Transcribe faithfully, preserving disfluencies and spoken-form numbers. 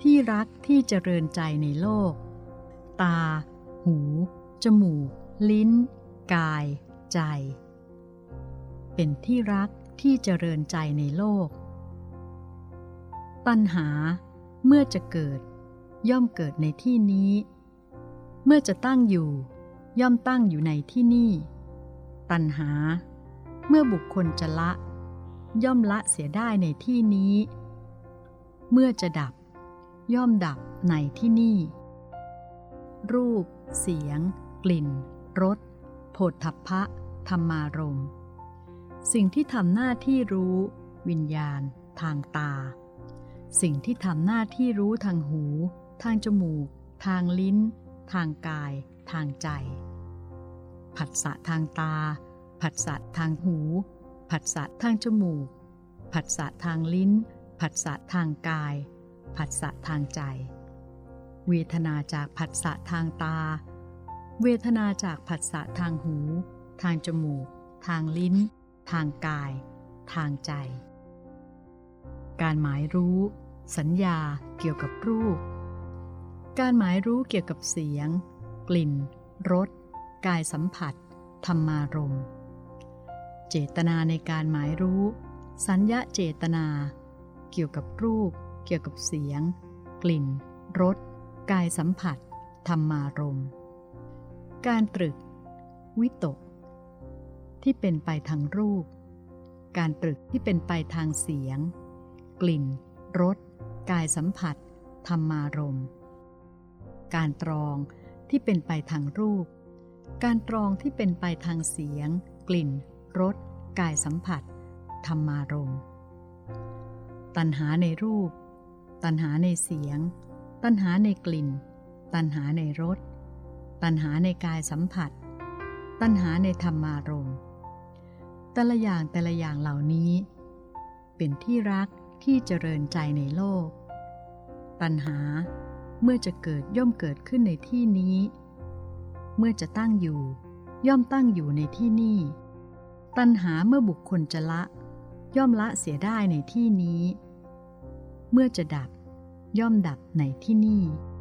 ที่รักที่เจริญใจในโลกตาหูจมูกลิ้นกายใจเป็นที่รักที่เจริญใจในโลกตัณหาเมื่อจะเกิดย่อมเกิดในที่นี้เมื่อจะตั้งอยู่ย่อมตั้งอยู่ในที่นี่ตัณหาเมื่อบุคคลจะละย่อมละเสียได้ในที่นี้เมื่อจะดับย่อมดับในที่นี่รูปเสียงกลิ่นรสโผฏฐัพพะธรรมารมณ์สิ่งที่ทำหน้าที่รู้วิญญาณทางตาสิ่งที่ทำหน้าที่รู้ทางหูทางจมูกทางลิ้นทางกายทางใจผัสสะทางตาผัสสะทางหูผัสสะทางจมูกผัสสะทางลิ้นผัสสะทางกายผัสสะทางใจเวทนาจากผัสสะทางตาเวทนาจากผัสสะทางหูทางจมูกทางลิ้นทางกายทางใจการหมายรู้สัญญาเกี่ยวกับรูปการหมายรู้เกี่ยวกับเสียงกลิ่นรสกายสัมผัสธรรมารมณ์เจตนาในการหมายรู้สัญญาเจตนาเกี่ยวกับรูปเกี่ยวกับเสียงกลิ่นรสกายสัมผัสธรรมารมณ์การตรึกวิตกที่เป็นไปทางรูปการตรึกที่เป็นไปทางเสียงกลิ่นรสกายสัมผัสธรรมารมณ์การตรองที่เป็นไปทางรูปการตรองที่เป็นไปทางเสียงกลิ่นรสกายสัมผัสธรรมารมณ์ตัณหาในรูปตัณหาในเสียงตัณหาในกลิ่นตัณหาในรสตัณหาในกายสัมผัสตัณหาในธรรมารมณ์แต่ละอย่างแต่ละอย่างเหล่านี้เป็นที่รักที่เจริญใจในโลกตัณหาเมื่อจะเกิดย่อมเกิดขึ้นในที่นี้เมื่อจะตั้งอยู่ย่อมตั้งอยู่ในที่นี่ตัณหาเมื่อบุคคลจะละย่อมละเสียได้ในที่นี้เมื่อจะดับย่อมดับในที่นี่